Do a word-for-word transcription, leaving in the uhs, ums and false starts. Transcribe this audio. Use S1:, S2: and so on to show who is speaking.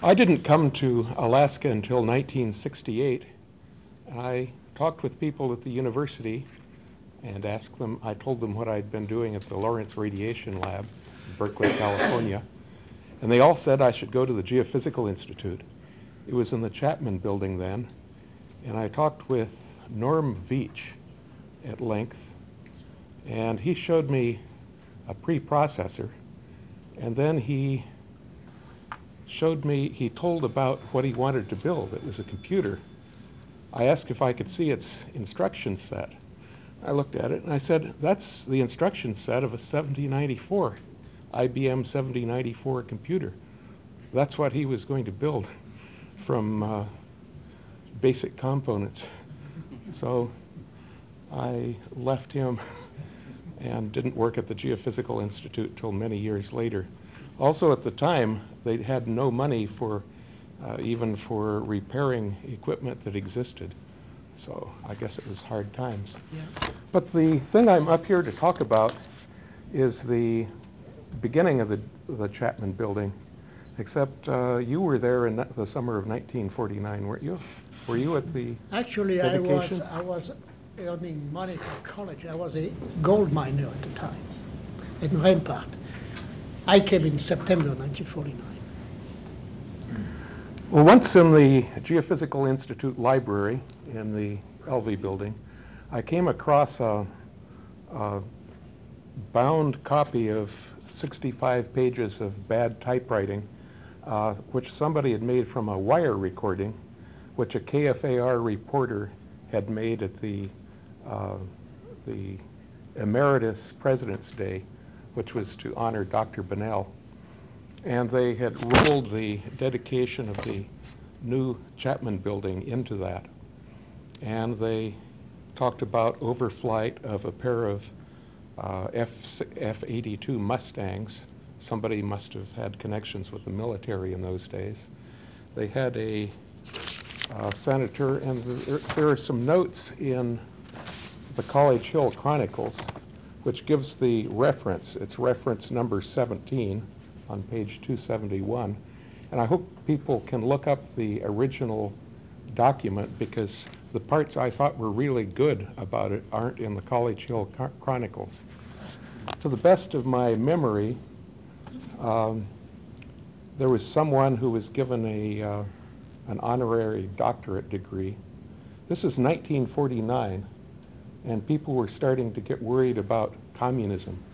S1: I didn't come to Alaska until nineteen sixty-eight. I talked with people at the university and asked them, I told them what I'd been doing at the Lawrence Radiation Lab in Berkeley, California, and they all said I should go to the Geophysical Institute. It was in the Chapman building then, and I talked with Norm Veach at length, and he showed me a preprocessor, and then he showed me, he told about what he wanted to build. It was a computer. I asked if I could see its instruction set. I looked at it and I said, that's the instruction set of a seventy ninety-four, I B M seventy ninety-four computer. That's what he was going to build from uh, basic components. So I left him and didn't work at the Geophysical Institute till many years later. Also at the time, they had no money for uh, even for repairing equipment that existed. So I guess it was hard times.
S2: Yeah.
S1: But the thing I'm up here to talk about is the beginning of the, the Chapman building, except uh, you were there in the summer of nineteen forty-nine, weren't you? Were you at the
S2: Actually, I was,
S1: dedication?
S2: I was earning money for college. I was a gold miner at the time in Rampart. I came in September nineteen forty-nine.
S1: Well, once in the Geophysical Institute library in the L V building, I came across a, a bound copy of sixty-five pages of bad typewriting, uh, which somebody had made from a wire recording, which a K F A R reporter had made at the uh, the Emeritus President's Day, which was to honor Doctor Bunnell. And they had rolled the dedication of the new Chapman building into that. And they talked about overflight of a pair of uh, F eighty-two Mustangs. Somebody must have had connections with the military in those days. They had a uh, senator, and there, there are some notes in the College Hill Chronicles, which gives the reference. It's reference number seventeen on page two seventy-one. And I hope people can look up the original document, because the parts I thought were really good about it aren't in the College Hill Chronicles. To the best of my memory, um, there was someone who was given a uh, an honorary doctorate degree. This is nineteen forty-nine, and people were starting to get worried about communism.